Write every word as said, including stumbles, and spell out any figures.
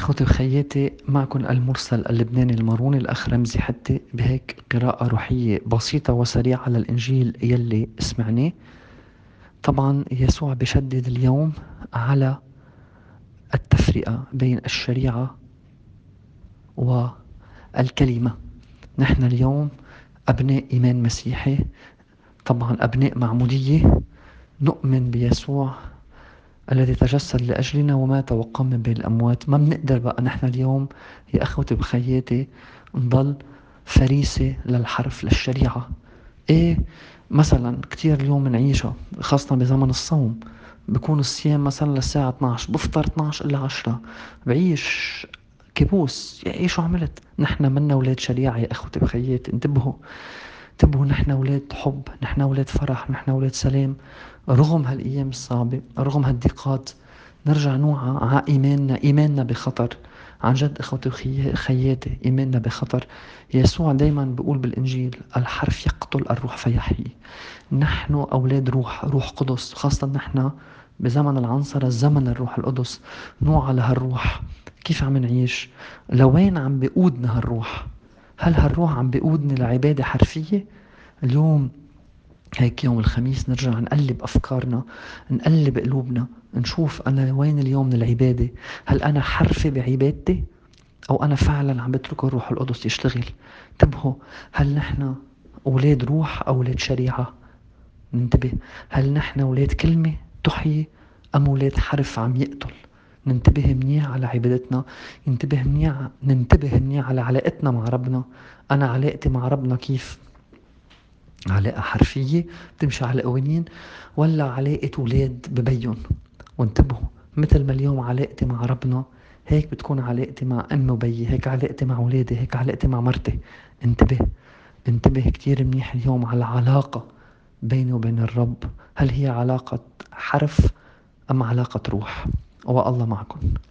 إخوتي وخياتي، معكم المرسل اللبناني الماروني الأخ رمزي حتى بهيك قراءة روحية بسيطة وسريعة للإنجيل يلي سمعناه. طبعا يسوع بشدد اليوم على التفرقة بين الشريعة والكلمة. نحن اليوم أبناء إيمان مسيحي، طبعا أبناء معمودية، نؤمن بيسوع الذي تجسد لأجلنا ومات وقام من بين الأموات. ما بنقدر بقى نحن اليوم يا أخوتي بخياتي نضل فريسة للحرف للشريعة. إيه، مثلا كتير اليوم نعيشها خاصة بزمن الصوم، بكون الصيام مثلا للساعة اثناشر، بفطر اثناشر إلا عشرة، بعيش كابوس. يا إيه شو عملت؟ نحن منا ولاد شريعة يا أخوتي بخياتي، انتبهوا انتبهوا. نحن ولاد حب، نحن ولاد فرح، نحن ولاد سلام. رغم هالأيام الصعبة، رغم هالضيقات، نرجع نوعى على إيماننا. إيماننا بخطر عن جد إخوتي وخياتي، إيماننا بخطر. يسوع دايما بيقول بالإنجيل: الحرف يقتل، الروح فيحيي. نحن أولاد روح روح قدس، خاصة نحن بزمن العنصرة، زمن الروح القدس. نوعى لهالروح. كيف عم نعيش؟ لوين عم بيقودنا هالروح؟ هل هالروح عم بيقودني لعبادة حرفية؟ اليوم هيك يوم الخميس نرجع نقلب أفكارنا، نقلب قلوبنا، نشوف أنا وين اليوم من العبادة. هل أنا حرفي بعبادتي، أو أنا فعلا عم بترك الروح القدس يشتغل؟ انتبهوا، هل نحن أولاد روح أو أولاد شريعة؟ ننتبه، هل نحن أولاد كلمة تحيي أم أولاد حرف عم يقتل؟ ننتبه منيح على عبادتنا، ننتبه منيح ننتبه منيح على علاقتنا مع ربنا. أنا علاقتي مع ربنا كيف؟ علاقة حرفية بتمشي على قوانين، ولا علاقة ولاد ببين؟ وانتبهوا، مثل ما اليوم علاقتي مع ربنا، هيك بتكون علاقتي مع أم وبي، هيك علاقتي مع ولادي، هيك علاقتي مع مرتي. انتبه انتبه كتير منيح اليوم على العلاقة بيني وبين الرب. هل هي علاقة حرف أم علاقة روح؟ والله معكم.